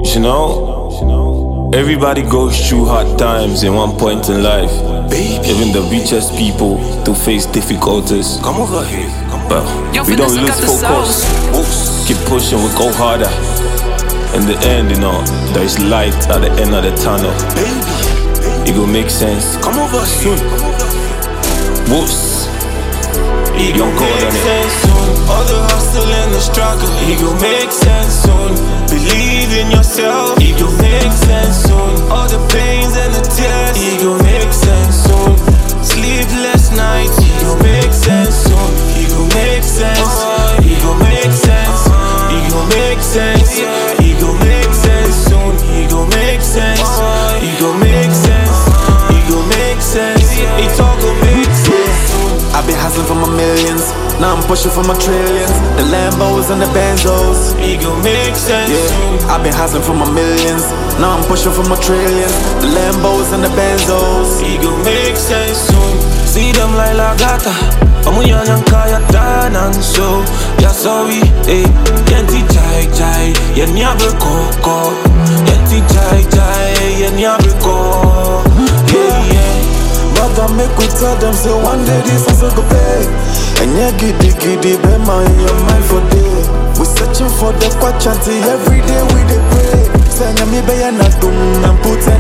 You know, everybody goes through hard times in one point in life. Even the richest people to face difficulties. Come over here. But we don't lose focus. Keep pushing, we go harder. In the end, you know, there is light at the end of the tunnel. It will make sense. Come over soon. Whoops. It gon' make sense soon. All the hustle and the struggle, it gon' make sense soon. Believe in yourself, it gon' make sense soon. All the pains and the tears, it gon' make sense soon. Sleepless nights, it gon' make sense soon. It gon' make sense. It gon' make sense. It gon' make sense. It gon' make sense soon. It gon' make sense. It gon' make sense. It gon' make sense. It all gon' make sense. I've been hustling for my millions, now I'm pushing for my trillions. The Lambos and the Benzos, it gon' make sense. Yeah, I've been hustling for my millions, now I'm pushing for my trillions. The Lambos and the Benzos, it gon' make sense soon. See them like Lagata, Amuyan Kaya Tanan so. Ya sorry, eh. Yenti chai chai, yen yabe koko. Yenti chai chai, yen yabe koko. Yeah, yeah. but I make we tell them, say one day this hustle go pay. And yeah, giddy giddy, bema in your mind for day. We searching for the quachanti, every day we dey pray. Send me be na dum and put a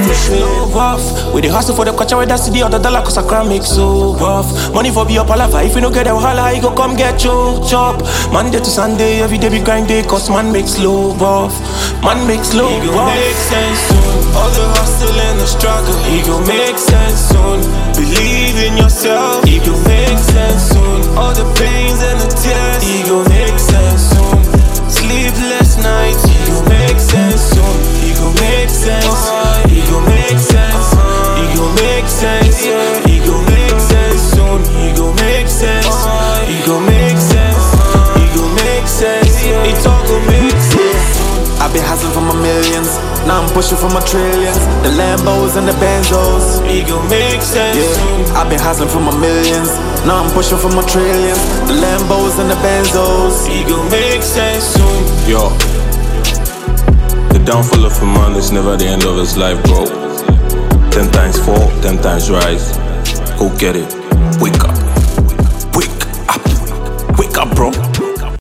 so rough. We dey hustle for the kwacha, where that's the other dollar, cause I can't make so rough. Money for be up all of. If you don't get a wahala, you go come get your chop. Monday to Sunday, every day be grind day, cause man makes low rough. Man makes low rough. It gon' make sense soon. All the hustle and the struggle, it gon' make sense soon. Believe in yourself, it gon' make sense soon. All the pains and the tears, it gon' make sense soon. Sleepless nights, it gon' make sense soon. It gon' make sense. It gon' make sense. It gon' make sense. It gon' make sense soon. It gon' make sense. It gon' make sense. It gon' make sense. It all gon' make sense. I've been hustling for my millions, now I'm pushing for my trillions. The Lambos and the Benzos, it gon' make sense soon. I've been hustling for my millions, now I'm pushing for my trillions. The Lambos and the Benzos, it gon' make sense soon. Yo, the downfall of a man is never the end of his life, bro. 10 times fall, 10 times rise. Go get it. Wake up. Wake up. Wake up, bro.